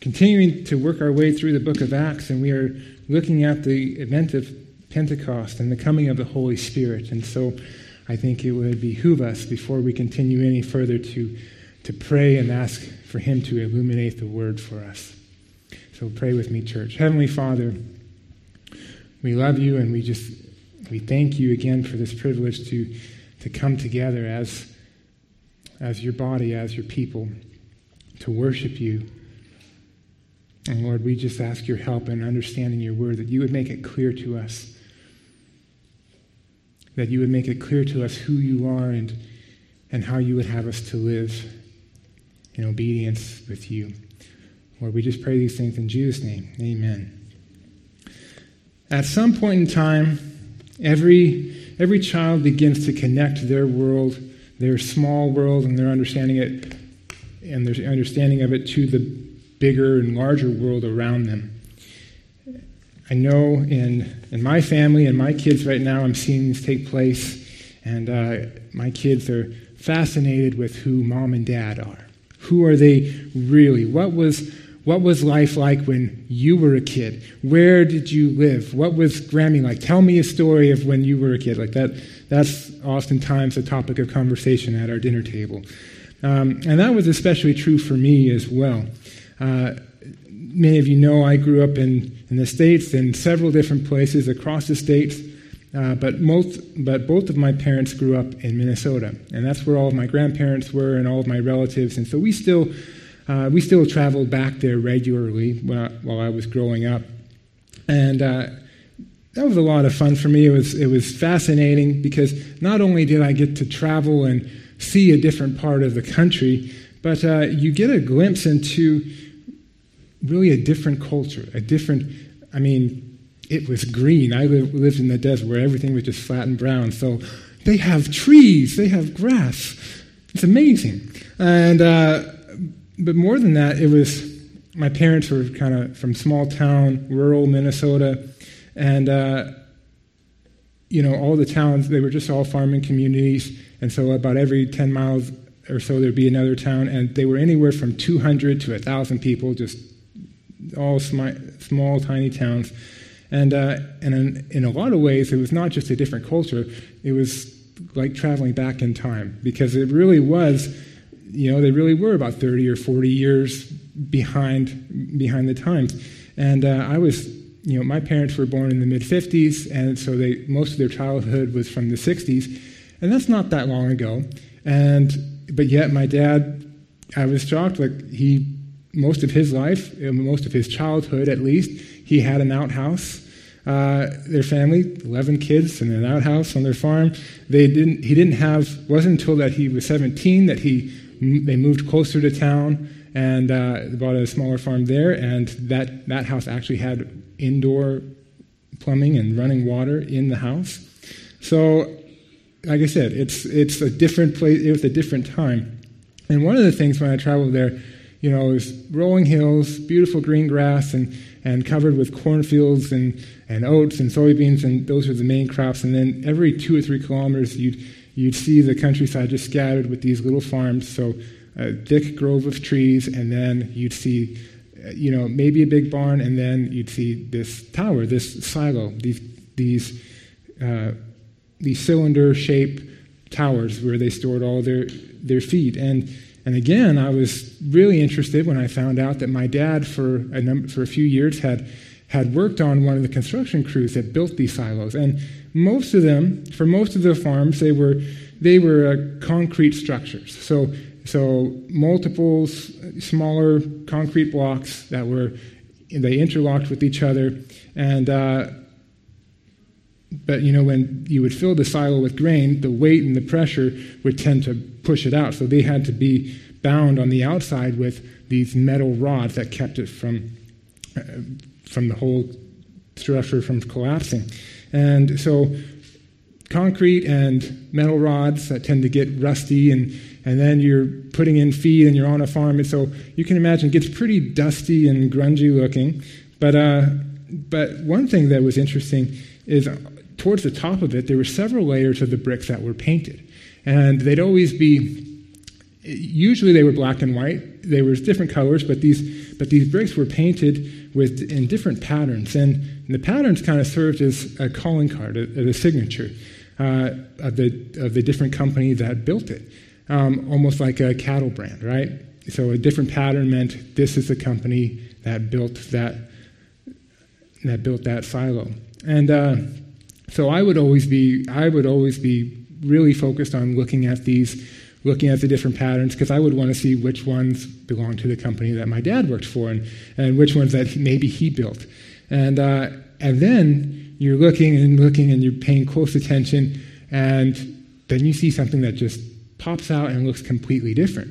continuing to work our way through the book of Acts, and we are looking at the event of Pentecost and the coming of the Holy Spirit. And so I think it would behoove us, before we continue any further, to pray and ask for him to illuminate the word for us. So pray with me, church. Heavenly Father, we love you, and we thank you again for this privilege to come together as your body, as your people, to worship you. And Lord, we just ask your help in understanding your word, that you would make it clear to us, that you would make it clear to us who you are and how you would have us to live in obedience with you. Lord, we just pray these things in Jesus' name. Amen. At some point in time, every child begins to connect their world, their small world, and their understanding of it to the bigger and larger world around them. I know in my family and my kids right now, I'm seeing this take place, and my kids are fascinated with who mom and dad are. Who are they really? What was life like when you were a kid? Where did you live? What was Grammy like? Tell me a story of when you were a kid. Like that's oftentimes a topic of conversation at our dinner table. And that was especially true for me as well. Many of you know I grew up in the States, in several different places across the States, but both of my parents grew up in Minnesota, and that's where all of my grandparents were and all of my relatives, and so we still traveled back there regularly while I was growing up, and that was a lot of fun for me. It was fascinating because not only did I get to travel and see a different part of the country, but you get a glimpse into really a different culture, it was green. I lived in the desert where everything was just flat and brown. So they have trees, they have grass. It's amazing. And but more than that, it was, my parents were kind of from small town, rural Minnesota, and all the towns, they were just all farming communities, and so about every 10 miles or so there'd be another town, and they were anywhere from 200 to 1,000 people, just all small, tiny towns. And in a lot of ways, it was not just a different culture, it was like traveling back in time, because it really was, they really were about 30 or 40 years behind the times. And I was, my parents were born in the mid-50s, and so most of their childhood was from the 60s, and that's not that long ago. But yet my dad, I was shocked, most of his life, most of his childhood at least, he had an outhouse. Their family, 11 kids in an outhouse on their farm. Wasn't until that he was 17 that they moved closer to town and bought a smaller farm there, and that house actually had indoor plumbing and running water in the house. So, like I said, it's a different place. It was a different time. And one of the things when I traveled there, it was rolling hills, beautiful green grass, and covered with cornfields and oats and soybeans, and those were the main crops. And then every 2 or 3 kilometers, you'd see the countryside just scattered with these little farms. So a thick grove of trees, and then you'd see, maybe a big barn, and then you'd see this tower, this silo, these cylinder-shaped towers where they stored all their feed. And again, I was really interested when I found out that my dad, for a few years, had worked on one of the construction crews that built these silos. And most of them, for most of the farms, they were concrete structures. So multiple smaller concrete blocks they interlocked with each other. And but when you would fill the silo with grain, the weight and the pressure would tend to push it out. So they had to be bound on the outside with these metal rods that kept it from the whole structure from collapsing. And so concrete and metal rods that tend to get rusty, and then you're putting in feed and you're on a farm. And so you can imagine it gets pretty dusty and grungy looking. But one thing that was interesting is towards the top of it, there were several layers of the bricks that were painted. And they'd always be, usually they were black and white. They were different colors, but these but these bricks were painted in different patterns, and the patterns kind of served as a calling card, a signature of the different company that built it, almost like a cattle brand, right? So a different pattern meant this is the company that built that silo. And so I would always be really focused on looking at the different patterns, because I would want to see which ones belong to the company that my dad worked for, and which ones that maybe he built. And then you're looking and you're paying close attention, and then you see something that just pops out and looks completely different.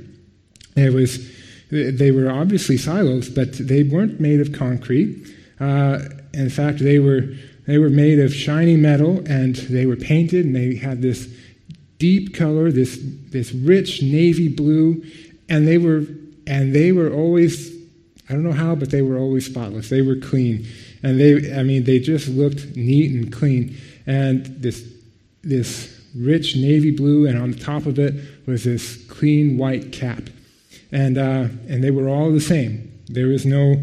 They were obviously silos, but they weren't made of concrete. In fact, they were made of shiny metal, and they were painted, and they had this deep color, this rich navy blue, and they were always, I don't know how, but they were always spotless. They were clean, and they just looked neat and clean. And this rich navy blue, and on the top of it was this clean white cap, and they were all the same. There was no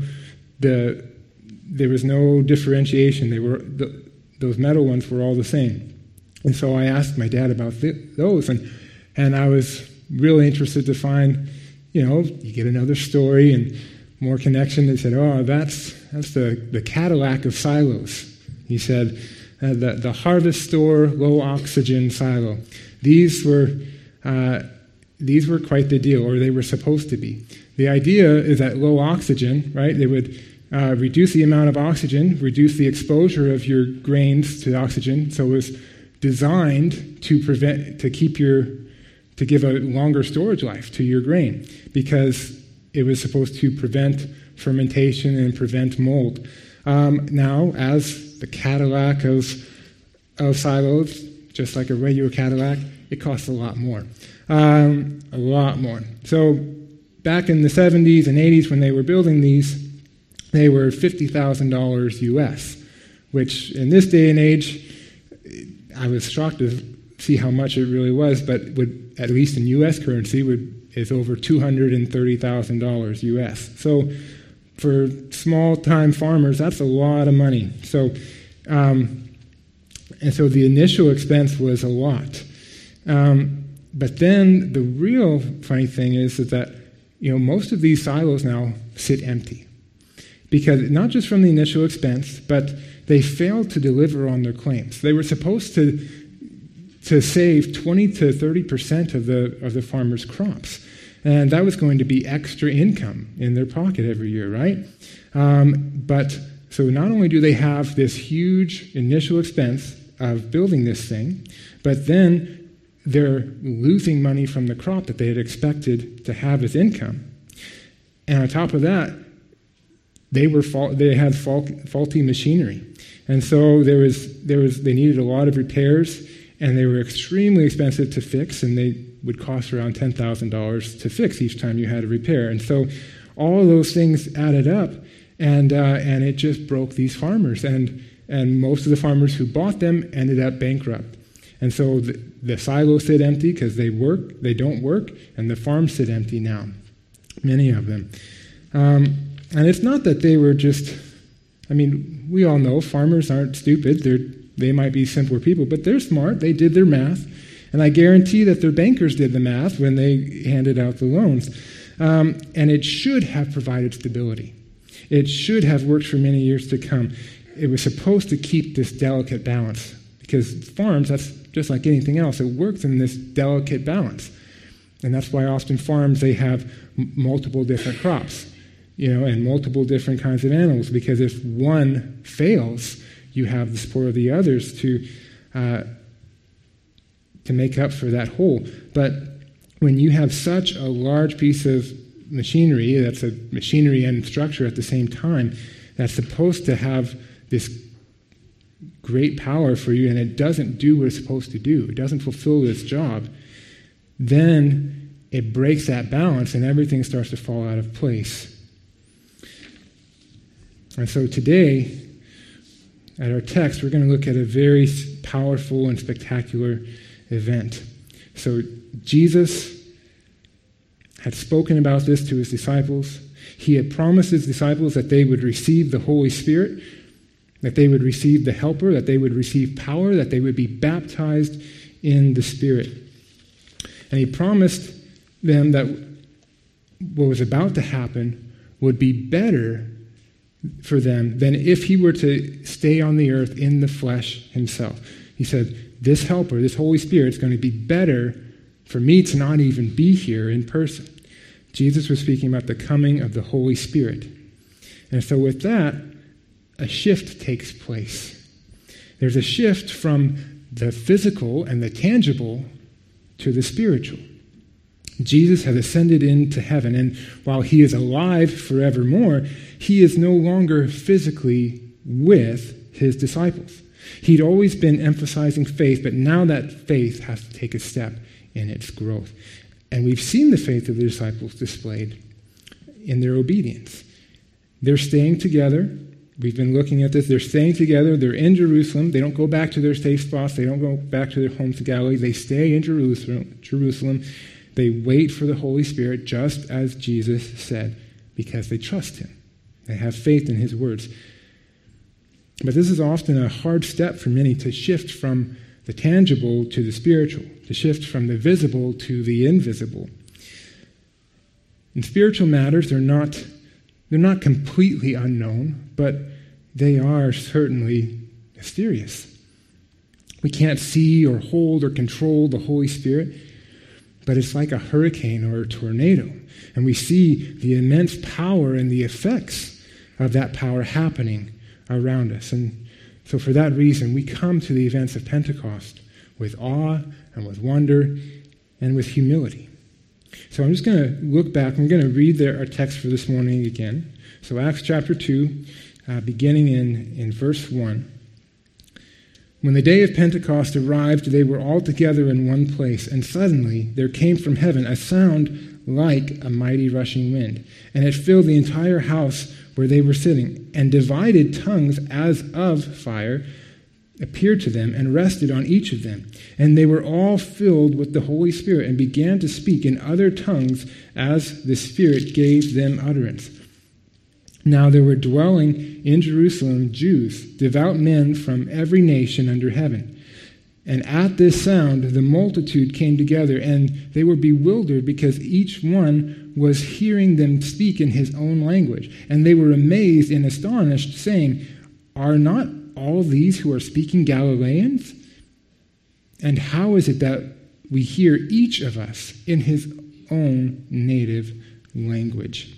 differentiation. Those metal ones were all the same. And so I asked my dad about those, and I was really interested to find, you get another story and more connection. They said, oh, that's the Cadillac of silos. He said, the Harvest Store low oxygen silo. These were quite the deal, or they were supposed to be. The idea is that low oxygen, right? They would reduce the amount of oxygen, reduce the exposure of your grains to oxygen. So it was designed to give a longer storage life to your grain, because it was supposed to prevent fermentation and prevent mold. Now, as the Cadillac of silos, just like a regular Cadillac, it costs a lot more. A lot more. So back in the 70s and 80s when they were building these, they were $50,000 US, which in this day and age, I was shocked to see how much it really was, but would, at least in U.S. currency, is over $230,000 U.S. So for small-time farmers, that's a lot of money. So, and so the initial expense was a lot. But then the real funny thing is that most of these silos now sit empty, because not just from the initial expense, but they failed to deliver on their claims. They were supposed to save 20 to 30% of the farmers' crops, and that was going to be extra income in their pocket every year, right? But so not only do they have this huge initial expense of building this thing, but then they're losing money from the crop that they had expected to have as income, and on top of that, they had faulty machinery. And so they needed a lot of repairs, and they were extremely expensive to fix, and they would cost around $10,000 to fix each time you had a repair. And so all of those things added up, and it just broke these farmers. And most of the farmers who bought them ended up bankrupt. And so the silos sit empty because they don't work, and the farms sit empty now, many of them. And it's not that they were just, we all know farmers aren't stupid. They might be simpler people, but they're smart. They did their math. And I guarantee that their bankers did the math when they handed out the loans. And it should have provided stability. It should have worked for many years to come. It was supposed to keep this delicate balance, because farms, that's just like anything else. It works in this delicate balance. And that's why often farms, they have multiple different crops, and multiple different kinds of animals, because if one fails, you have the support of the others to make up for that hole. But when you have such a large piece of machinery, that's a machinery and structure at the same time, that's supposed to have this great power for you, and it doesn't do what it's supposed to do, it doesn't fulfill its job, then it breaks that balance and everything starts to fall out of place. And so today, at our text, we're going to look at a very powerful and spectacular event. So Jesus had spoken about this to his disciples. He had promised his disciples that they would receive the Holy Spirit, that they would receive the Helper, that they would receive power, that they would be baptized in the Spirit. And he promised them that what was about to happen would be better for them than if he were to stay on the earth in the flesh himself. He said, this Helper, this Holy Spirit, is going to be better for me to not even be here in person. Jesus was speaking about the coming of the Holy Spirit. And so with that, a shift takes place. There's a shift from the physical and the tangible to the spiritual. Jesus has ascended into heaven, and while he is alive forevermore, he is no longer physically with his disciples. He'd always been emphasizing faith, but now that faith has to take a step in its growth. And we've seen the faith of the disciples displayed in their obedience. They're staying together. We've been looking at this. They're staying together. They're in Jerusalem. They don't go back to their safe spots. They don't go back to their homes in Galilee. They stay in Jerusalem. They wait for the Holy Spirit, just as Jesus said, because they trust him. They have faith in his words. But this is often a hard step for many, to shift from the tangible to the spiritual, to shift from the visible to the invisible. In spiritual matters, they're not completely unknown, but they are certainly mysterious. We can't see or hold or control the Holy Spirit, but it's like a hurricane or a tornado. And we see the immense power and the effects of that power happening around us. And so for that reason, we come to the events of Pentecost with awe and with wonder and with humility. So I'm just going to look back. We're going to read our text for this morning again. So Acts chapter 2, beginning in verse 1. When the day of Pentecost arrived, they were all together in one place, and suddenly there came from heaven a sound like a mighty rushing wind, and it filled the entire house where they were sitting, and divided tongues as of fire appeared to them and rested on each of them. And they were all filled with the Holy Spirit and began to speak in other tongues as the Spirit gave them utterance. Now there were dwelling in Jerusalem Jews, devout men from every nation under heaven. And at this sound the multitude came together, and they were bewildered because each one was hearing them speak in his own language. And they were amazed and astonished, saying, "Are not all these who are speaking Galileans? And how is it that we hear each of us in his own native language?"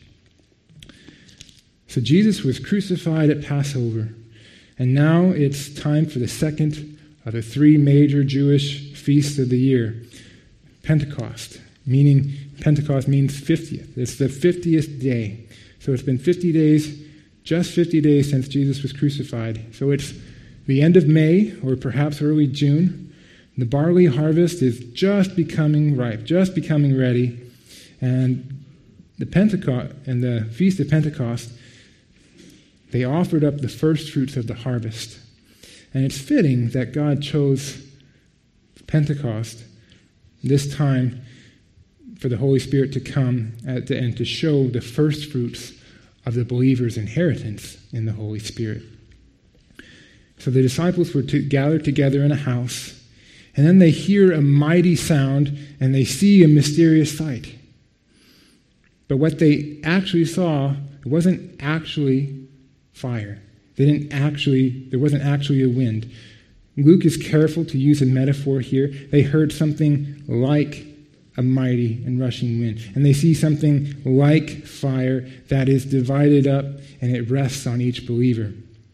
So Jesus was crucified at Passover, and now it's time for the second of the three major Jewish feasts of the year, Pentecost. Pentecost means 50th. It's the 50th day. So it's been 50 days, just 50 days since Jesus was crucified. So it's the end of May, or perhaps early June. The barley harvest is just becoming ripe, just becoming ready. And the Feast of Pentecost, they offered up the first fruits of the harvest. And it's fitting that God chose Pentecost, this time, for the Holy Spirit to come and to show the first fruits of the believer's inheritance in the Holy Spirit. So the disciples were gathered together in a house, and then they hear a mighty sound, and they see a mysterious sight. But what they actually saw, it wasn't actually fire. There wasn't actually a wind. Luke is careful to use a metaphor here. They heard something like a mighty and rushing wind, and they see something like fire that is divided up and it rests on each believer.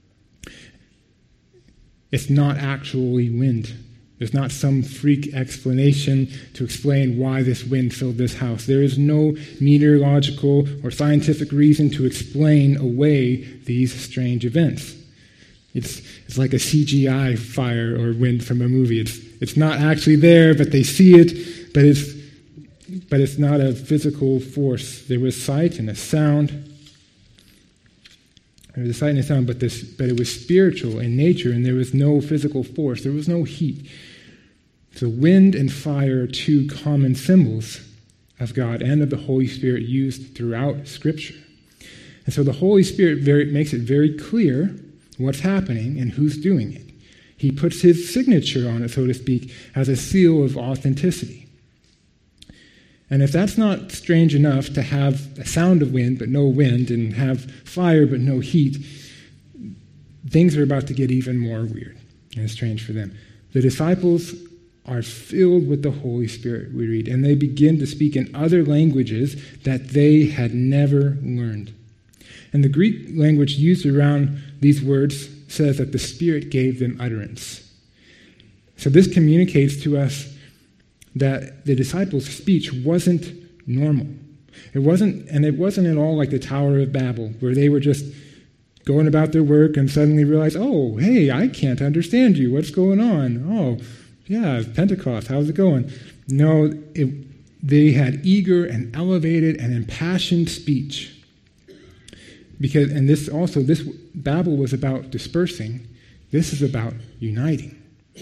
It's not actually wind. There's not some freak explanation to explain why this wind filled this house. There is no meteorological or scientific reason to explain away these strange events. It's like a CGI fire or wind from a movie. It's not actually there, but they see it, but it's not a physical force. There was sight and a sound. There was a sight and a sound, but it was spiritual in nature, and there was no physical force. There was no heat. So wind and fire are two common symbols of God and of the Holy Spirit used throughout Scripture. And so the Holy Spirit makes it very clear what's happening and who's doing it. He puts his signature on it, so to speak, as a seal of authenticity. And if that's not strange enough to have a sound of wind but no wind, and have fire but no heat, things are about to get even more weird and strange for them. The disciples are filled with the Holy Spirit, we read, and they begin to speak in other languages that they had never learned. And the Greek language used around these words says that the Spirit gave them utterance. So this communicates to us that the disciples' speech wasn't normal. It wasn't at all like the Tower of Babel, where they were just going about their work and suddenly realize, oh, hey, I can't understand you. What's going on? Oh, yeah, Pentecost. How's it going? No, they had eager and elevated and impassioned speech. This Babel was about dispersing. This is about uniting.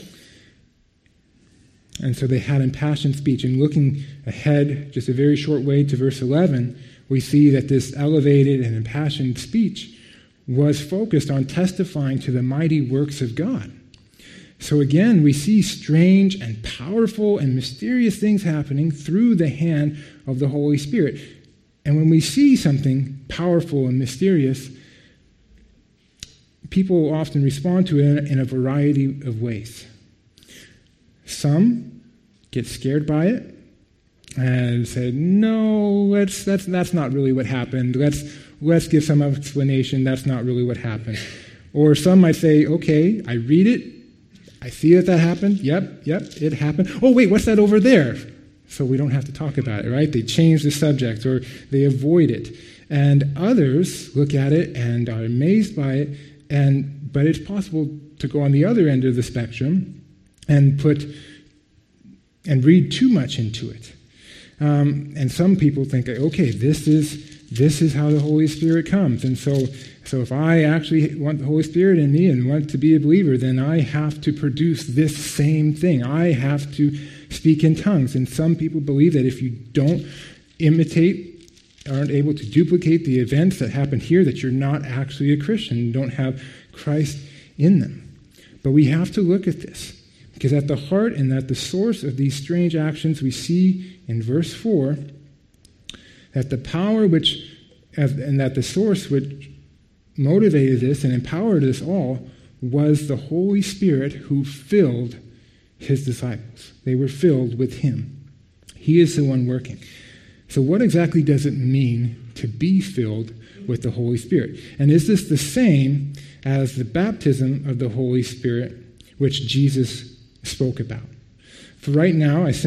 And so they had impassioned speech. And looking ahead just a very short way to verse 11, we see that this elevated and impassioned speech was focused on testifying to the mighty works of God. So again, we see strange and powerful and mysterious things happening through the hand of the Holy Spirit. And when we see something powerful and mysterious, people often respond to it in a variety of ways. Some get scared by it and say, no, that's not really what happened. Let's give some explanation. That's not really what happened. Or some might say, okay, I read it. I see that happened. Yep, it happened. Oh, wait, what's that over there? So we don't have to talk about it, right? They change the subject or they avoid it. And others look at it and are amazed by it, but it's possible to go on the other end of the spectrum and read too much into it. And some people think, okay, this is how the Holy Spirit comes. And so if I actually want the Holy Spirit in me and want to be a believer, then I have to produce this same thing. I have to speak in tongues. And some people believe that if you don't imitate, aren't able to duplicate the events that happen here, that you're not actually a Christian, you don't have Christ in them. But we have to look at this, because at the heart and at the source of these strange actions, we see in verse 4 that the power and that the source which motivated this and empowered us all was the Holy Spirit who filled his disciples. They were filled with him. He is the one working. So what exactly does it mean to be filled with the Holy Spirit? And is this the same as the baptism of the Holy Spirit which Jesus spoke about? For right now, I'll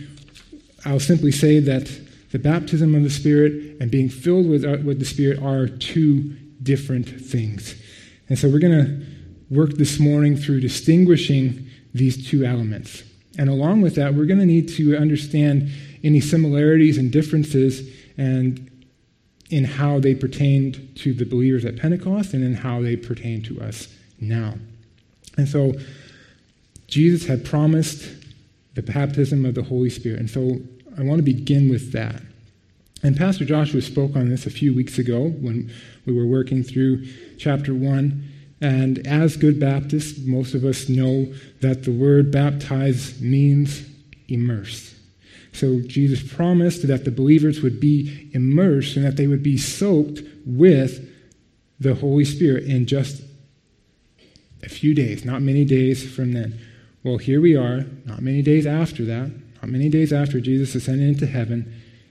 simply say that the baptism of the Spirit and being filled with the Spirit are two different things. And so we're going to work this morning through distinguishing these two elements. And along with that, we're going to need to understand any similarities and differences and in how they pertained to the believers at Pentecost and in how they pertain to us now. And so Jesus had promised the baptism of the Holy Spirit. And so I want to begin with that. And Pastor Joshua spoke on this a few weeks ago when we were working through chapter 1. And as good Baptists, most of us know that the word baptize means immerse. So Jesus promised that the believers would be immersed and that they would be soaked with the Holy Spirit in just a few days, not many days from then. Well, here we are, not many days after that, not many days after Jesus ascended into heaven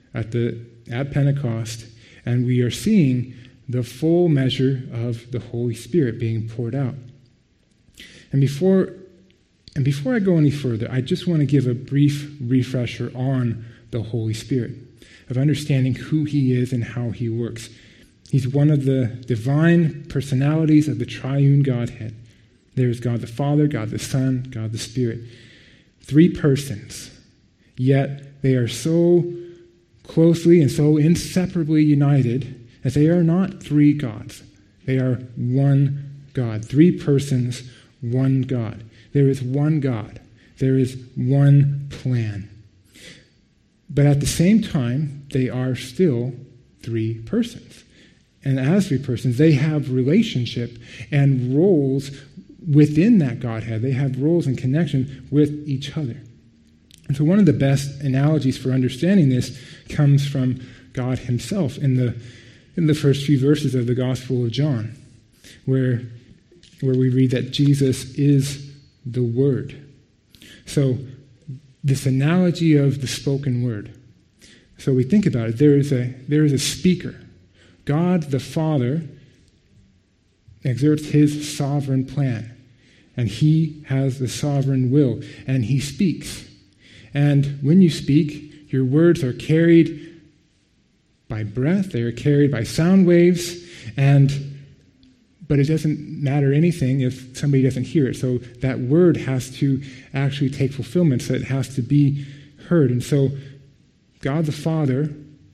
at Pentecost, and we are seeing the full measure of the Holy Spirit being poured out. And before I go any further, I just want to give a brief refresher on the Holy Spirit, of understanding who he is and how he works. He's one of the divine personalities of the triune Godhead. There is God the Father, God the Son, God the Spirit. 3 persons, yet they are so closely and so inseparably united that they are not 3 gods. They are one God. 3 persons, one God. There is one God. There is one plan. But at the same time, they are still 3 persons. and as three persons, they have relationship and roles within that Godhead. They have roles and connection with each other. And so one of the best analogies for understanding this comes from God himself in the first few verses of the Gospel of John, where we read that Jesus is the Word. So this analogy of the spoken word. So we think about it. There is a speaker. God the Father exerts his sovereign plan, and he has the sovereign will, and he speaks. And when you speak, your words are carried by breath, they are carried by sound waves, but it doesn't matter anything if somebody doesn't hear it. So that word has to actually take fulfillment, so it has to be heard. And so God the Father,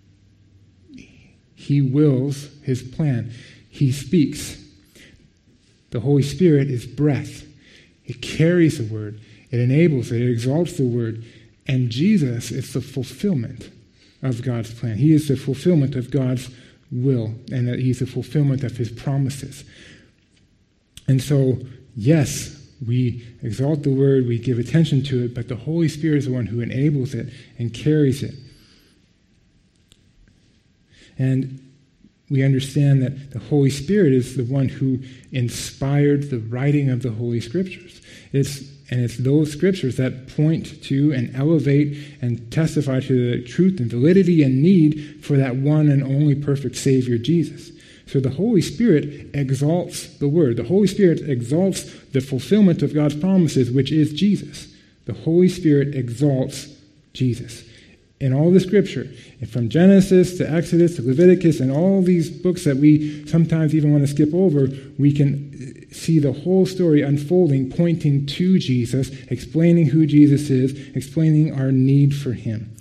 he wills his plan. He speaks. The Holy Spirit is breath. It carries the word. It enables it. It exalts the word. And Jesus is the fulfillment of God's plan. He is the fulfillment of God's will, and that he's the fulfillment of his promises. And so, yes, we exalt the word, we give attention to it, but the Holy Spirit is the one who enables it and carries it. And we understand that the Holy Spirit is the one who inspired the writing of the Holy Scriptures. It's those Scriptures that point to and elevate and testify to the truth and validity and need for that one and only perfect Savior, Jesus. So the Holy Spirit exalts the Word. The Holy Spirit exalts the fulfillment of God's promises, which is Jesus. The Holy Spirit exalts Jesus. In all the Scripture, and from Genesis to Exodus to Leviticus and all these books that we sometimes even want to skip over, we can see the whole story unfolding, pointing to Jesus, explaining who Jesus is, explaining our need for him.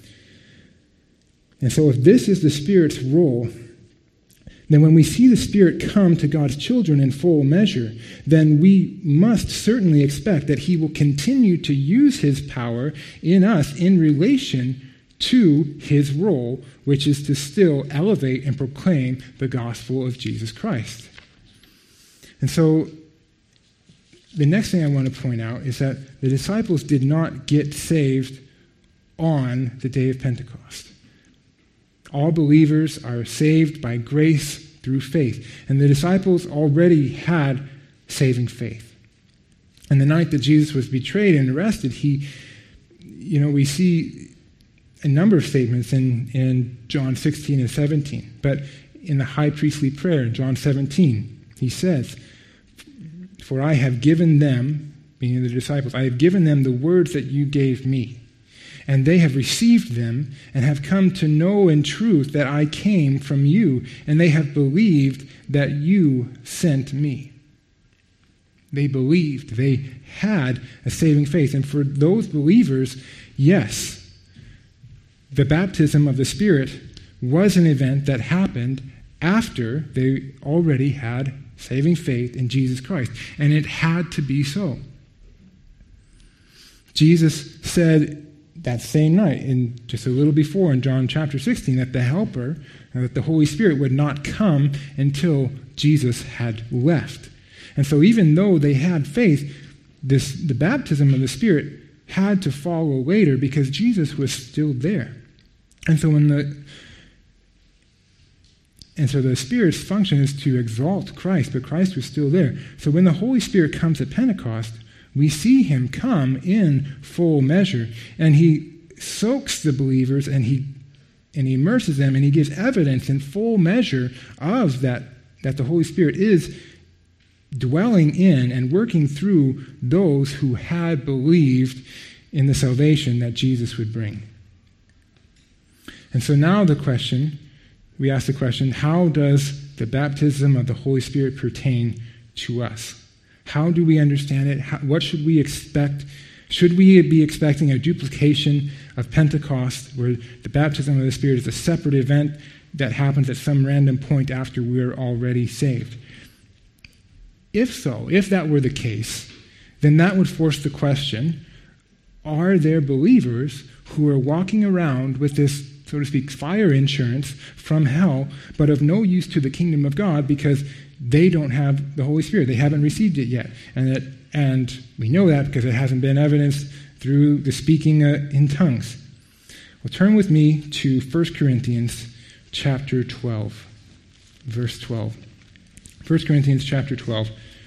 And so if this is the Spirit's role, then when we see the Spirit come to God's children in full measure, then we must certainly expect that he will continue to use his power in us in relation to his role, which is to still elevate and proclaim the gospel of Jesus Christ. And so the next thing I want to point out is that the disciples did not get saved on the day of Pentecost. All believers are saved by grace through faith. And the disciples already had saving faith. And the night that Jesus was betrayed and arrested, we see a number of statements in John 16 and 17. But in the high priestly prayer in John 17, he says, "For I have given them," meaning the disciples, "I have given them the words that you gave me. And they have received them and have come to know in truth that I came from you, and they have believed that you sent me." They believed. They had a saving faith. And for those believers, yes, the baptism of the Spirit was an event that happened after they already had saving faith in Jesus Christ. And it had to be so. Jesus said that same night, and just a little before in John chapter 16, that the Helper, that the Holy Spirit would not come until Jesus had left. And so even though they had faith, the baptism of the Spirit had to follow later because Jesus was still there. And so the Spirit's function is to exalt Christ, but Christ was still there. So when the Holy Spirit comes at Pentecost, we see him come in full measure, and he soaks the believers, and he immerses them, and he gives evidence in full measure of that the Holy Spirit is dwelling in and working through those who had believed in the salvation that Jesus would bring. And so now we ask the question, how does the baptism of the Holy Spirit pertain to us? How do we understand it? What should we expect? Should we be expecting a duplication of Pentecost, where the baptism of the Spirit is a separate event that happens at some random point after we're already saved? If so, if that were the case, then that would force the question, are there believers who are walking around with this so to speak, fire insurance from hell, but of no use to the kingdom of God because they don't have the Holy Spirit. They haven't received it yet. And we know that because it hasn't been evidenced through the speaking in tongues. Well, turn with me to 1 Corinthians chapter 12, verse 12. 1 Corinthians chapter 12.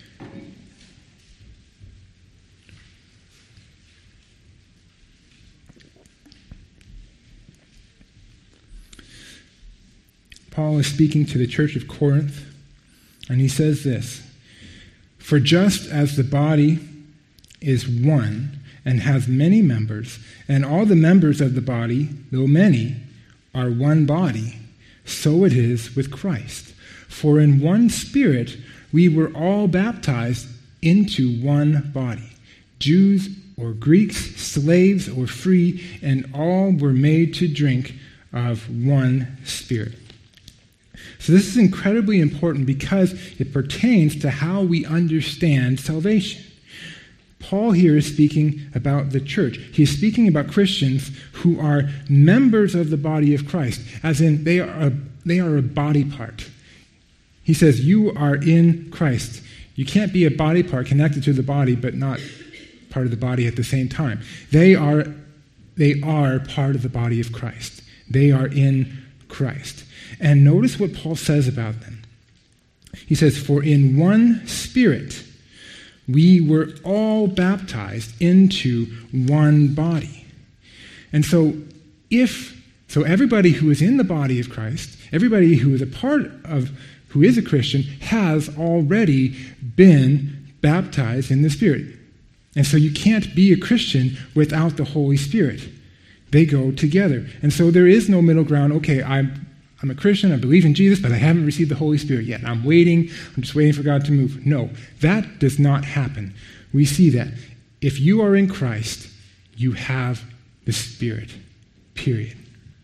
Paul is speaking to the church of Corinth, and he says this, "For just as the body is one and has many members, and all the members of the body, though many, are one body, so it is with Christ. For in one Spirit we were all baptized into one body, Jews or Greeks, slaves or free, and all were made to drink of one Spirit." So this is incredibly important because it pertains to how we understand salvation. Paul here is speaking about the church. He's speaking about Christians who are members of the body of Christ, as in they are a body part. He says, you are in Christ. You can't be a body part connected to the body but not part of the body at the same time. They are part of the body of Christ. They are in Christ. And notice what Paul says about them. He says, "For in one Spirit we were all baptized into one body." And so everybody who is in the body of Christ, everybody who is who is a Christian, has already been baptized in the Spirit. And so you can't be a Christian without the Holy Spirit. They go together. And so there is no middle ground. Okay, I'm a Christian, I believe in Jesus, but I haven't received the Holy Spirit yet. I'm just waiting for God to move. No, that does not happen. We see that. If you are in Christ, you have the Spirit, period.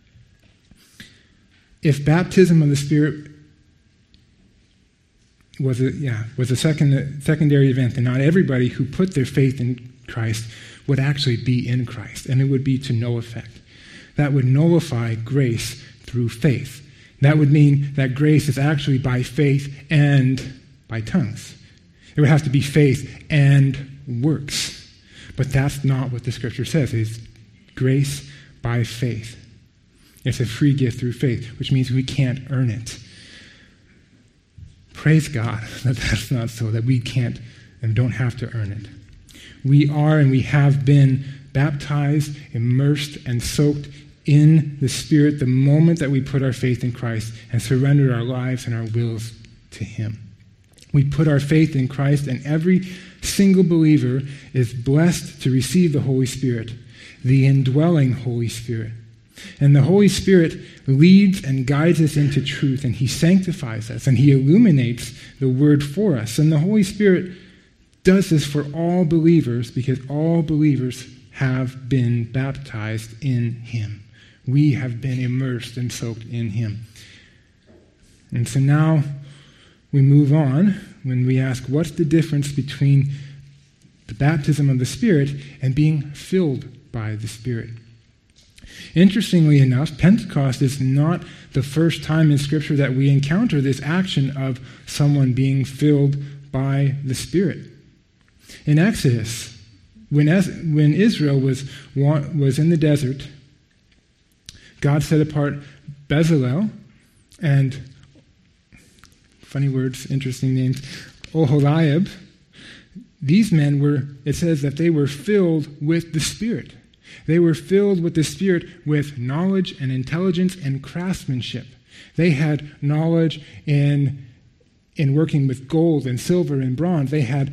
If baptism of the Spirit was a secondary event, then not everybody who put their faith in Christ would actually be in Christ, and it would be to no effect. That would nullify grace through faith. That would mean that grace is actually by faith and by tongues. It would have to be faith and works. But that's not what the Scripture says. It's grace by faith. It's a free gift through faith, which means we can't earn it. Praise God that that's not so, that we can't and don't have to earn it. We are and we have been baptized, immersed, and soaked in the Spirit the moment that we put our faith in Christ and surrendered our lives and our wills to Him. We put our faith in Christ, and every single believer is blessed to receive the Holy Spirit, the indwelling Holy Spirit. And the Holy Spirit leads and guides us into truth, and He sanctifies us, and He illuminates the Word for us. And the Holy Spirit does this for all believers because all believers have been baptized in Him. We have been immersed and soaked in Him. And so now we move on when we ask, what's the difference between the baptism of the Spirit and being filled by the Spirit? Interestingly enough, Pentecost is not the first time in Scripture that we encounter this action of someone being filled by the Spirit. In Exodus, when Israel was in the desert, God set apart Bezalel and, funny words, interesting names, Oholiab. These men it says that they were filled with the Spirit. They were filled with the Spirit with knowledge and intelligence and craftsmanship. They had knowledge in working with gold and silver and bronze. They had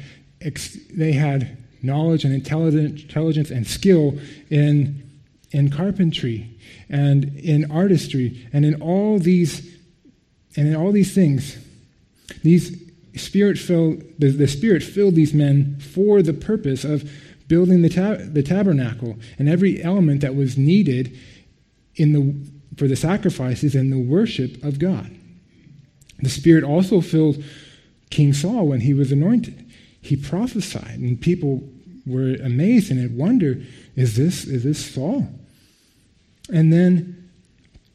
knowledge and intelligence and skill in carpentry and in artistry and in all these things. The Spirit filled these men for the purpose of building the tabernacle and every element that was needed for the sacrifices and the worship of God. The Spirit also filled King Saul when he was anointed. He prophesied, and people were amazed and had wondered, is this Saul? And then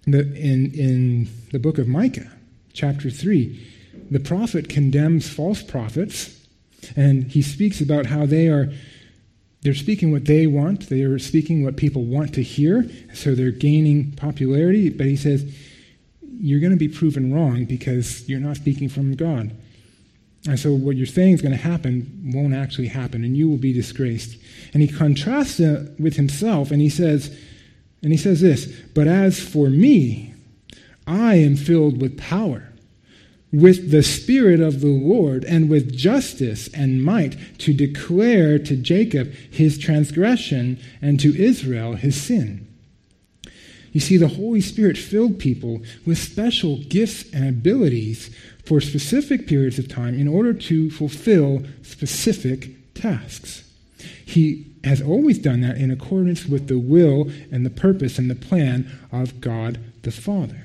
In the book of Micah, chapter 3, the prophet condemns false prophets, and he speaks about how they're speaking what they want, they are speaking what people want to hear, so they're gaining popularity, but he says, you're going to be proven wrong because you're not speaking from God. And so what you're saying is going to happen won't actually happen, and you will be disgraced. And he contrasts it with himself, and he says this, but as for me, I am filled with power, with the Spirit of the Lord, and with justice and might, to declare to Jacob his transgression and to Israel his sin. You see, the Holy Spirit filled people with special gifts and abilities for specific periods of time in order to fulfill specific tasks. He has always done that in accordance with the will and the purpose and the plan of God the Father.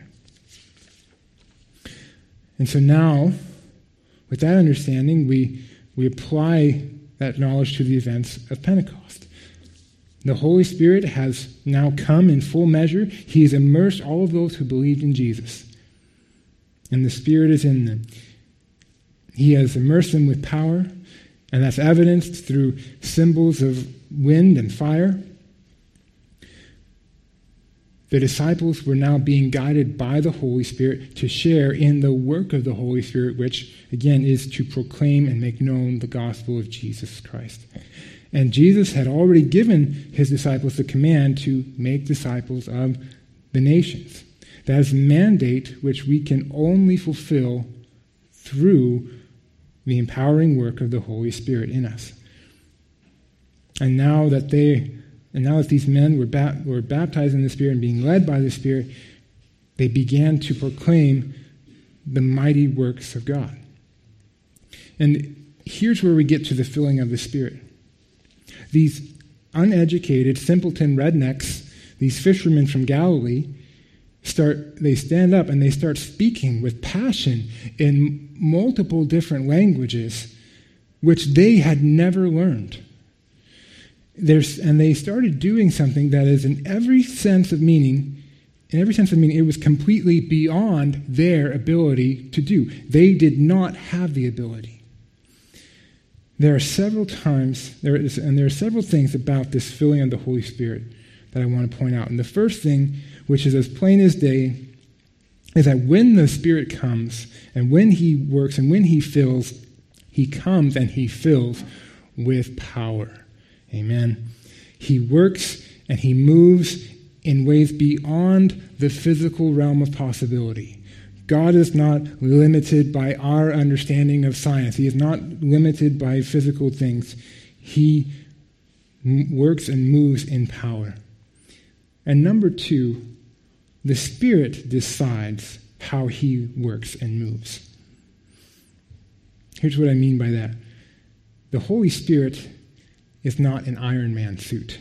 And so now, with that understanding, we apply that knowledge to the events of Pentecost. The Holy Spirit has now come in full measure. He has immersed all of those who believed in Jesus. And the Spirit is in them. He has immersed them with power, and that's evidenced through symbols of wind and fire. The disciples were now being guided by the Holy Spirit to share in the work of the Holy Spirit, which, again, is to proclaim and make known the gospel of Jesus Christ. And Jesus had already given his disciples the command to make disciples of the nations. That is a mandate which we can only fulfill through the empowering work of the Holy Spirit in us. And now that these men were baptized in the Spirit and being led by the Spirit, they began to proclaim the mighty works of God. And here's where we get to the filling of the Spirit. These uneducated, simpleton rednecks, these fishermen from Galilee, they stand up and they start speaking with passion in multiple different languages, which they had never learned. And they started doing something that is in every sense of meaning, it was completely beyond their ability to do. They did not have the ability. There are several things about this filling of the Holy Spirit that I want to point out. And the first thing, which is as plain as day, is that when the Spirit comes and when he works and when he fills, he comes and he fills with power. Amen. He works and he moves in ways beyond the physical realm of possibility. God is not limited by our understanding of science. He is not limited by physical things. He works and moves in power. And number two, the Spirit decides how he works and moves. Here's what I mean by that. The Holy Spirit is not an Iron Man suit.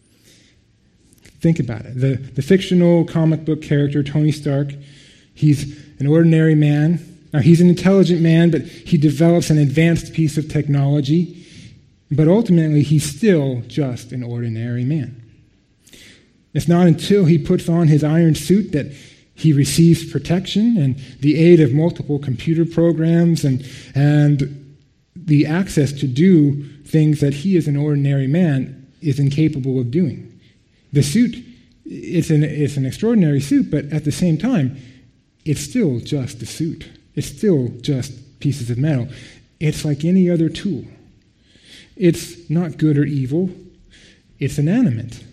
Think about it. The fictional comic book character, Tony Stark, he's an ordinary man. Now, he's an intelligent man, but he develops an advanced piece of technology. But ultimately, he's still just an ordinary man. It's not until he puts on his iron suit that he receives protection and the aid of multiple computer programs and the access to do things that he as an ordinary man is incapable of doing. The suit, it's an extraordinary suit, but at the same time, it's still just a suit. It's still just pieces of metal. It's like any other tool. It's not good or evil. It's inanimate.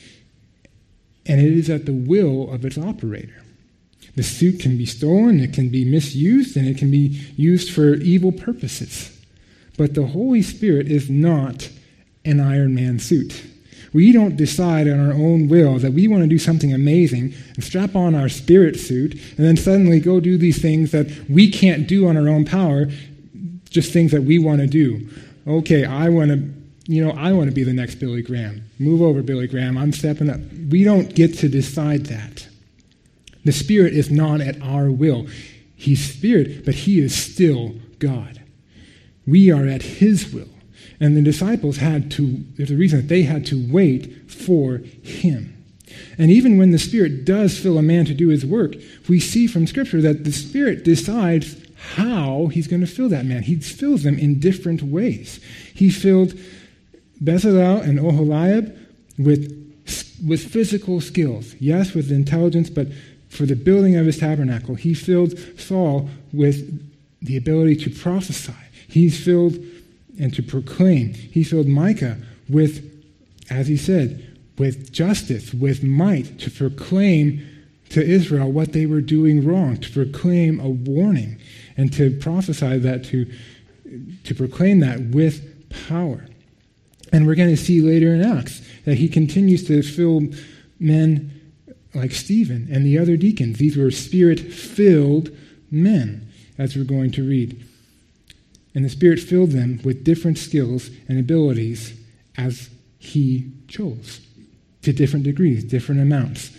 And it is at the will of its operator. The suit can be stolen, it can be misused, and it can be used for evil purposes. But the Holy Spirit is not an Iron Man suit. We don't decide on our own will that we want to do something amazing and strap on our spirit suit and then suddenly go do these things that we can't do on our own power, just things that we want to do. Okay, I want to be the next Billy Graham. Move over, Billy Graham. I'm stepping up. We don't get to decide that. The Spirit is not at our will. He's Spirit, but he is still God. We are at his will. And the disciples there's a reason that they had to wait for him. And even when the Spirit does fill a man to do his work, we see from Scripture that the Spirit decides how he's going to fill that man. He fills them in different ways. He filled Bezalel and Oholiab with physical skills. Yes, with intelligence, but for the building of his tabernacle. He filled Saul with the ability to prophesy. He's filled and to proclaim. He filled Micah with, as he said, with justice, with might, to proclaim to Israel what they were doing wrong, to proclaim a warning, and to prophesy that, to proclaim that with power. And we're going to see later in Acts that he continues to fill men like Stephen and the other deacons. These were Spirit-filled men, as we're going to read. And the Spirit filled them with different skills and abilities as he chose, to different degrees, different amounts.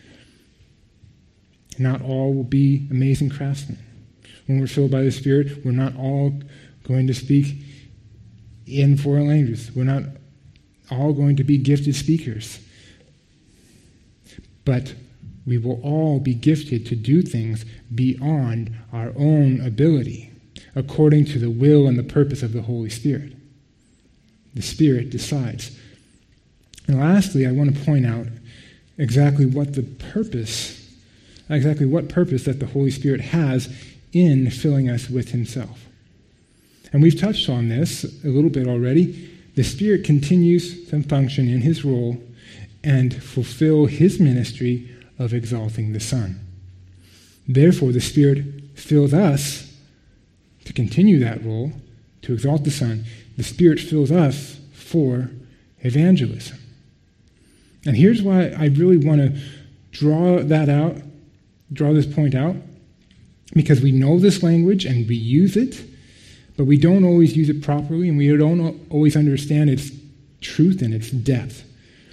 Not all will be amazing craftsmen. When we're filled by the Spirit, we're not all going to speak in foreign languages. We're not all going to be gifted speakers. But we will all be gifted to do things beyond our own ability, according to the will and the purpose of the Holy Spirit. The Spirit decides. And lastly, I want to point out exactly what purpose that the Holy Spirit has in filling us with himself. And we've touched on this a little bit already. The Spirit continues to function in his role and fulfill his ministry of exalting the Son. Therefore, the Spirit fills us to continue that role, to exalt the Son. The Spirit fills us for evangelism. And here's why I really want to draw this point out, because we know this language and we use it, but we don't always use it properly, and we don't always understand its truth and its depth.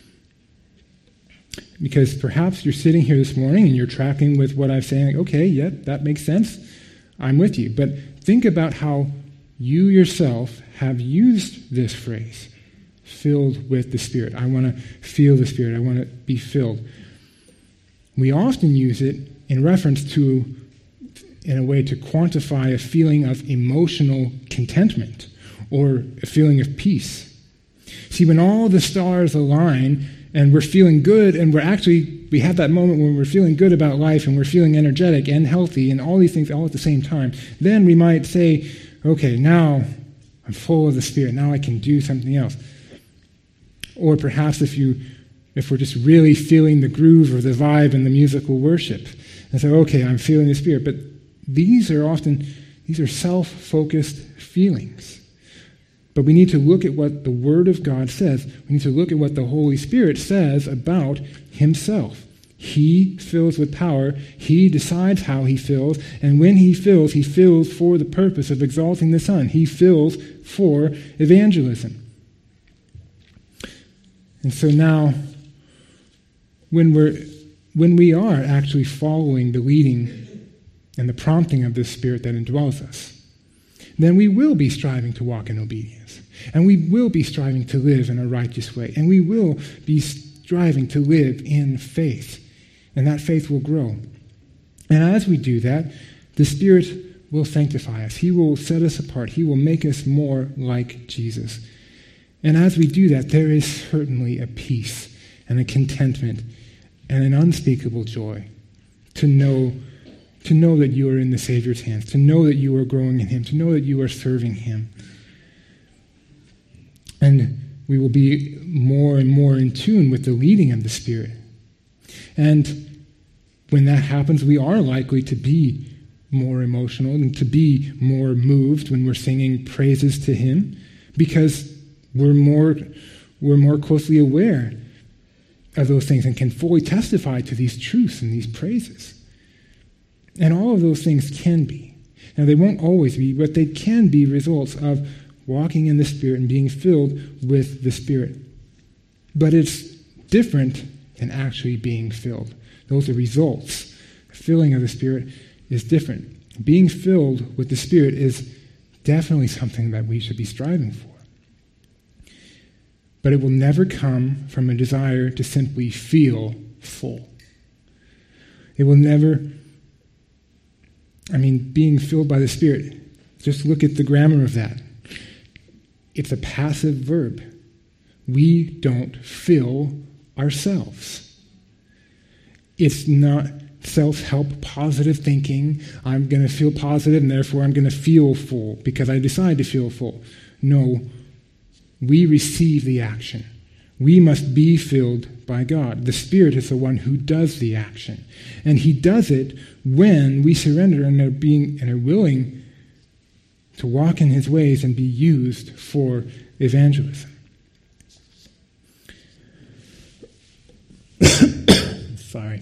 Because perhaps you're sitting here this morning and you're tracking with what I'm saying, like, okay, yeah, that makes sense. I'm with you. But think about how you yourself have used this phrase, filled with the Spirit. I want to feel the Spirit. I want to be filled. We often use it in reference to, in a way, to quantify a feeling of emotional contentment or a feeling of peace. See, when all the stars align and we're feeling good, and we have that moment when we're feeling good about life and we're feeling energetic and healthy and all these things all at the same time, then we might say, okay, now I'm full of the Spirit. Now I can do something else. Or perhaps if we're just really feeling the groove or the vibe in the musical worship, and say, okay, I'm feeling the Spirit. But these are self-focused feelings. But we need to look at what the Word of God says. We need to look at what the Holy Spirit says about himself. He fills with power. He decides how he fills. And when he fills for the purpose of exalting the Son. He fills for evangelism. And so now, when we are actually following the leading and the prompting of this Spirit that indwells us, then we will be striving to walk in obedience. And we will be striving to live in a righteous way. And we will be striving to live in faith. And that faith will grow. And as we do that, the Spirit will sanctify us. He will set us apart. He will make us more like Jesus. And as we do that, there is certainly a peace and a contentment and an unspeakable joy to know that you are in the Savior's hands, to know that you are growing in him, to know that you are serving him. And we will be more and more in tune with the leading of the Spirit. And when that happens, we are likely to be more emotional and to be more moved when we're singing praises to him, because we're more closely aware of those things and can fully testify to these truths and these praises. And all of those things can be. Now, they won't always be, but they can be results of walking in the Spirit and being filled with the Spirit. But it's different than actually being filled. Those are results. The filling of the Spirit is different. Being filled with the Spirit is definitely something that we should be striving for. But it will never come from a desire to simply feel full. It will never, being filled by the Spirit, just look at the grammar of that. It's a passive verb. We don't fill ourselves. It's not self-help, positive thinking. I'm going to feel positive and therefore I'm going to feel full because I decide to feel full. No, we receive the action. We must be filled by God. The Spirit is the one who does the action. And he does it when we surrender and are willing to walk in his ways and be used for evangelism. Sorry.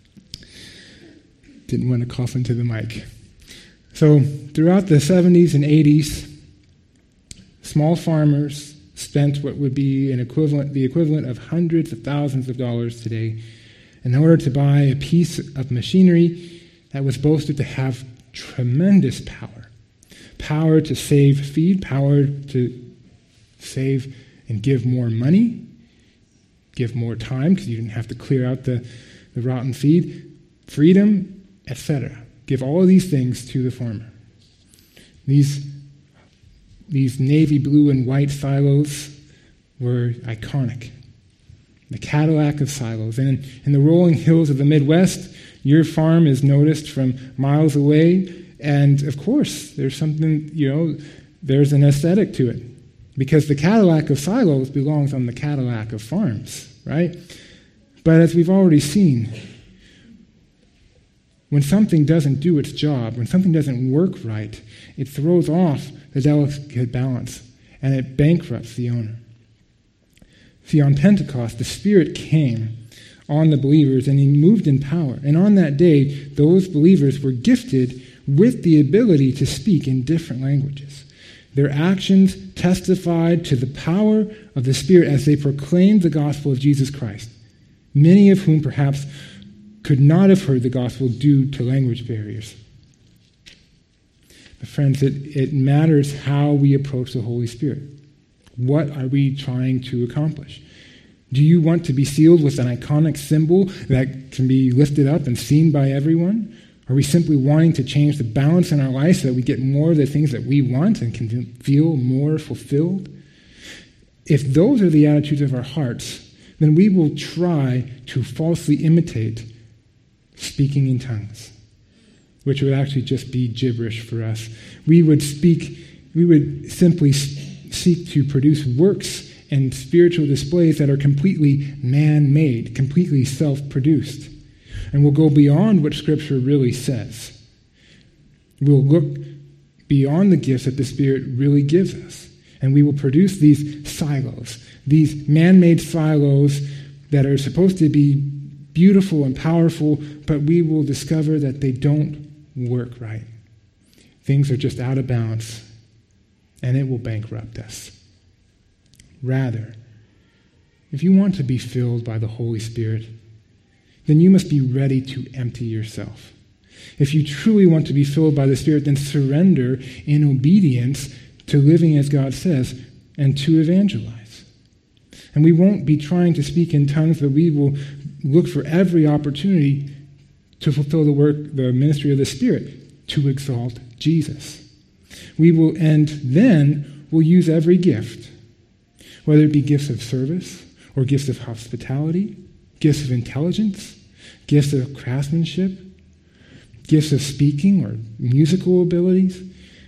Didn't want to cough into the mic. So throughout the 70s and 80s, small farmers spent what would be the equivalent of hundreds of thousands of dollars today in order to buy a piece of machinery that was boasted to have tremendous power. Power to save feed, power to save and give more money, give more time because you didn't have to clear out the rotten feed, freedom, etc. Give all of these things to the farmer. These navy blue and white silos were iconic. The Cadillac of silos. And in the rolling hills of the Midwest, your farm is noticed from miles away. And of course, there's something, there's an aesthetic to it. Because the Cadillac of silos belongs on the Cadillac of farms, right? But as we've already seen, when something doesn't do its job, when something doesn't work right, it throws off the delicate balance and it bankrupts the owner. See, on Pentecost, the Spirit came on the believers and he moved in power. And on that day, those believers were gifted with the ability to speak in different languages. Their actions testified to the power of the Spirit as they proclaimed the gospel of Jesus Christ, many of whom perhaps could not have heard the gospel due to language barriers. But friends, it matters how we approach the Holy Spirit. What are we trying to accomplish? Do you want to be sealed with an iconic symbol that can be lifted up and seen by everyone? Are we simply wanting to change the balance in our life so that we get more of the things that we want and can feel more fulfilled? If those are the attitudes of our hearts, then we will try to falsely imitate speaking in tongues, which would actually just be gibberish for us. We would simply seek to produce works and spiritual displays that are completely man-made, completely self-produced. And we'll go beyond what Scripture really says. We'll look beyond the gifts that the Spirit really gives us. And we will produce these silos, these man-made silos that are supposed to be beautiful and powerful, but we will discover that they don't work right. Things are just out of balance, and it will bankrupt us. Rather, if you want to be filled by the Holy Spirit, then you must be ready to empty yourself. If you truly want to be filled by the Spirit, then surrender in obedience to living as God says and to evangelize. And we won't be trying to speak in tongues, but we will look for every opportunity to fulfill the ministry of the Spirit, to exalt Jesus. Then we'll use every gift, whether it be gifts of service or gifts of hospitality, gifts of intelligence, gifts of craftsmanship, gifts of speaking or musical abilities.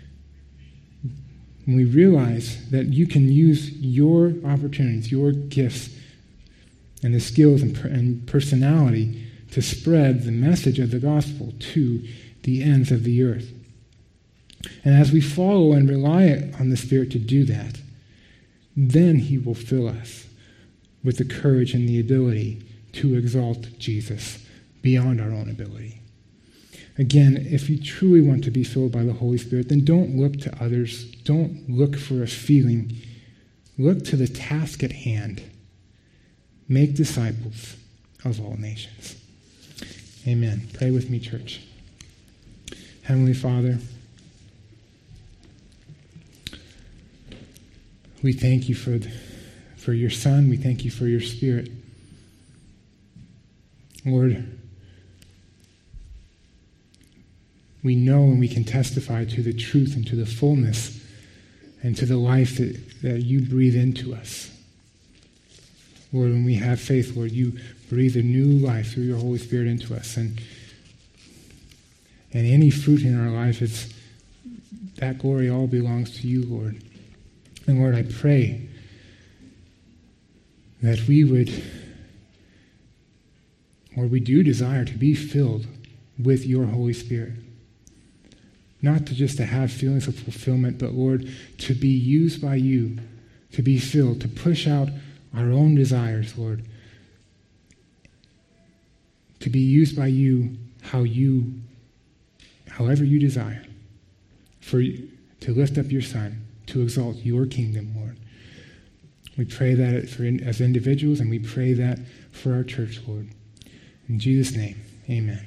When we realize that you can use your opportunities, your gifts, and the skills and personality to spread the message of the gospel to the ends of the earth. And as we follow and rely on the Spirit to do that, then he will fill us with the courage and the ability to exalt Jesus beyond our own ability. Again, if you truly want to be filled by the Holy Spirit, then don't look to others. Don't look for a feeling. Look to the task at hand. Make disciples of all nations. Amen. Pray with me, church. Heavenly Father, we thank you for your Son. We thank you for your Spirit. Lord, we know and we can testify to the truth and to the fullness and to the life that you breathe into us. Lord, when we have faith, Lord, you breathe a new life through your Holy Spirit into us. And any fruit in our life, that glory all belongs to you, Lord. And Lord, I pray that we do desire to be filled with your Holy Spirit. Not just to have feelings of fulfillment, but Lord, to be used by you, to be filled, to push out our own desires, Lord. To be used by you however you desire, to lift up your Son, to exalt your kingdom, Lord. We pray that as individuals, and we pray that for our church, Lord. In Jesus' name, amen.